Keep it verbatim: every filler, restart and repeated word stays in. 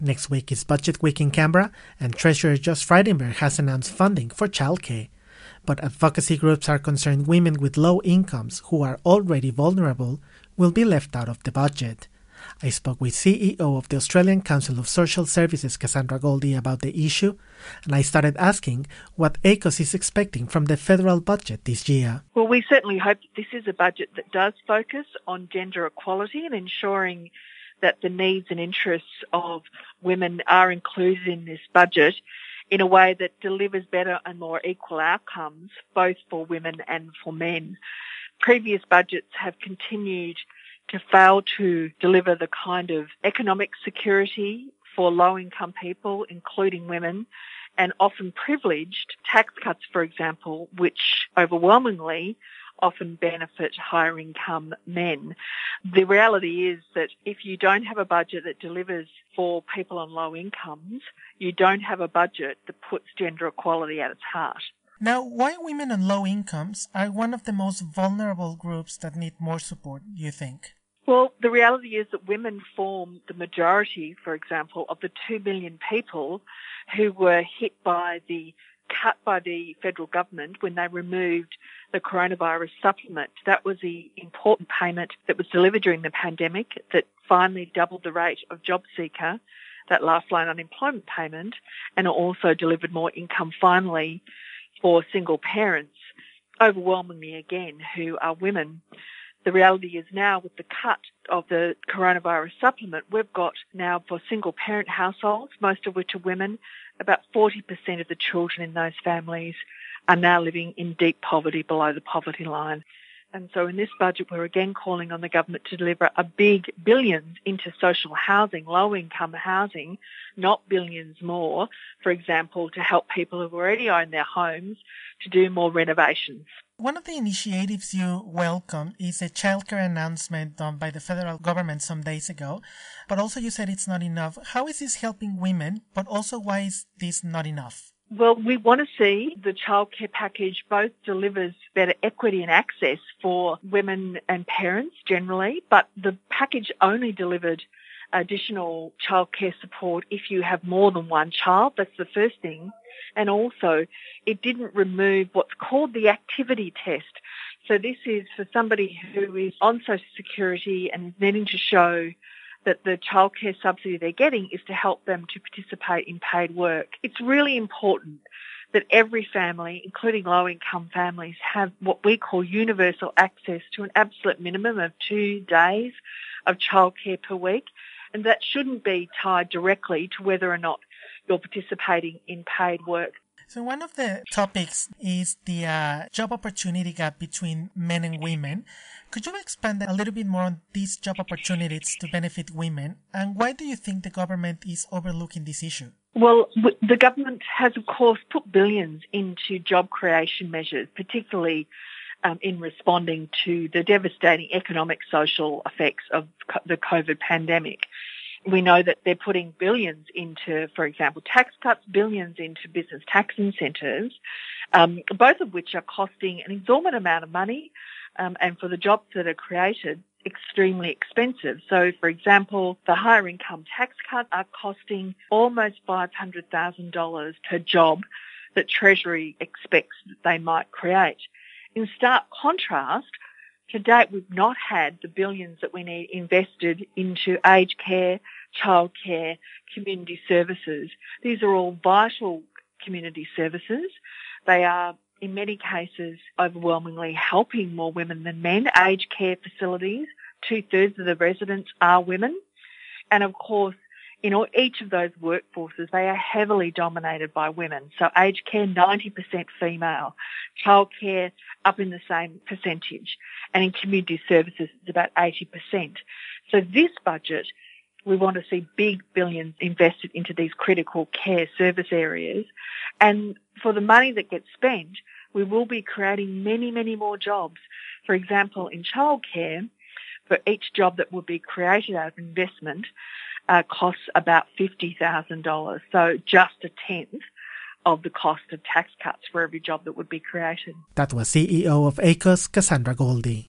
Next week is Budget Week in Canberra, and Treasurer Josh Frydenberg has announced funding for childcare. But advocacy groups are concerned women with low incomes who are already vulnerable will be left out of the budget. I spoke with C E O of the Australian Council of Social Services, Cassandra Goldie, about the issue, and I started asking what A C O S is expecting from the federal budget this year. Well, we certainly hope that this is a budget that does focus on gender equality and ensuring that the needs and interests of women are included in this budget in a way that delivers better and more equal outcomes, both for women and for men. Previous budgets have continued to fail to deliver the kind of economic security for low-income people, including women, and often privileged tax cuts, for example, which overwhelmingly often benefit higher income men. The reality is that if you don't have a budget that delivers for people on low incomes, you don't have a budget that puts gender equality at its heart. Now, why women on low incomes are one of the most vulnerable groups that need more support, do you think? Well, the reality is that women form the majority, for example, of the two million people who were hit by the cut by the federal government when they removed the coronavirus supplement. That was the important payment that was delivered during the pandemic that finally doubled the rate of JobSeeker, that lifeline unemployment payment, and also delivered more income finally for single parents, overwhelmingly again, who are women. The reality is now with the cut of the coronavirus supplement, we've got now for single parent households, most of which are women, about forty percent of the children in those families are now living in deep poverty below the poverty line. And so in this budget, we're again calling on the government to deliver a big billions into social housing, low-income housing, not billions more, for example, to help people who already own their homes to do more renovations. One of the initiatives you welcome is a childcare announcement done by the federal government some days ago, but also you said it's not enough. How is this helping women, but also why is this not enough? Well, we want to see the childcare package both delivers better equity and access for women and parents generally, but the package only delivered additional childcare support if you have more than one child. That's the first thing. And also, it didn't remove what's called the activity test. So this is for somebody who is on Social Security and is needing to show that the childcare subsidy they're getting is to help them to participate in paid work. It's really important that every family, including low-income families, have what we call universal access to an absolute minimum of two days of childcare per week, and that shouldn't be tied directly to whether or not you're participating in paid work. So one of the topics is the uh, job opportunity gap between men and women. Could you expand a little bit more on these job opportunities to benefit women? And why do you think the government is overlooking this issue? Well, the government has, of course, put billions into job creation measures, particularly um, in responding to the devastating economic social effects of the COVID pandemic. We know that they're putting billions into, for example, tax cuts, billions into business tax incentives, um, both of which are costing an exorbitant amount of money, um, and for the jobs that are created, extremely expensive. So, for example, the higher income tax cuts are costing almost five hundred thousand dollars per job that Treasury expects that they might create. In stark contrast, to date, we've not had the billions that we need invested into aged care, childcare, community services. These are all vital community services. They are, in many cases, overwhelmingly helping more women than men. Aged care facilities, two-thirds of the residents are women. And, of course, in all, each of those workforces, they are heavily dominated by women. So aged care, ninety percent female. Childcare, up in the same percentage. And in community services, it's about eighty percent. So this budget, we want to see big billions invested into these critical care service areas. And for the money that gets spent, we will be creating many, many more jobs. For example, in childcare, for each job that will be created out of investment, Uh, costs about fifty thousand dollars, so just a tenth of the cost of tax cuts for every job that would be created. That was C E O of A C O S, Cassandra Goldie.